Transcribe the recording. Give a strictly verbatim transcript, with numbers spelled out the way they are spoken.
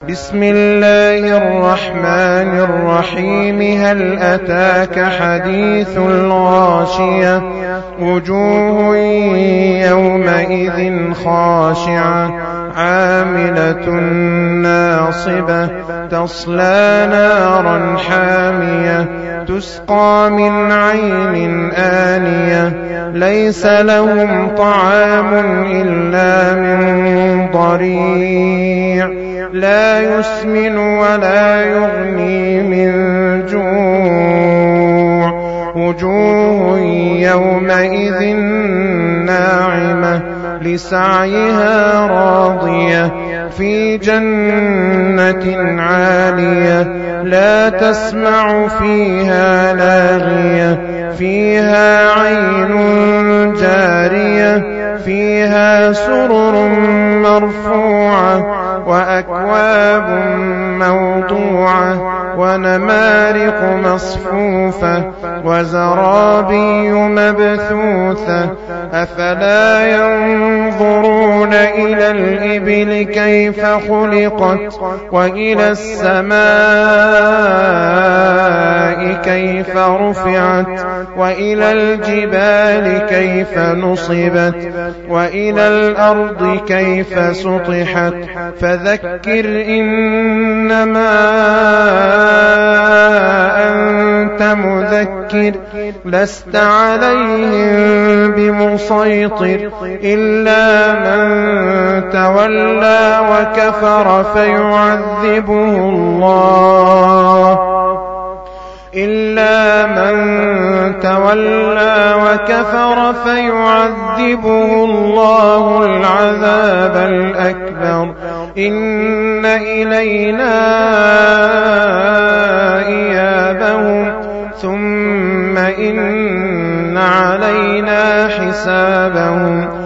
بسم الله الرحمن الرحيم. هل أتاك حديث الغاشية؟ وجوه يومئذ خاشعة عاملة ناصبة تصلى نارا حامية تسقى من عين آنية ليس لهم طعام إلا من ضريع لا يسمن ولا يغني من جوع. وجوه يومئذ ناعمة لسعيها راضية في جنة عالية لا تسمع فيها لاغية فيها عين جارية فيها سرر مرفوعة وأكواب موضوعة ونمارق مصفوفة وزرابي مبثوثة أفلا ينظرون إلى الإبل كيف خلقت وإلى السماء كيف رفعت وإلى الجبال كيف نصبت وإلى الأرض كيف سطحت فذكر إنما أنت مذكر لست عليهم بمسيطر إلا من تولى وكفر فيعذبه الله إلا من تولى وكفر فيعذبه الله العذاب الأكبر إن إلينا إيابهم ثم إن علينا حسابهم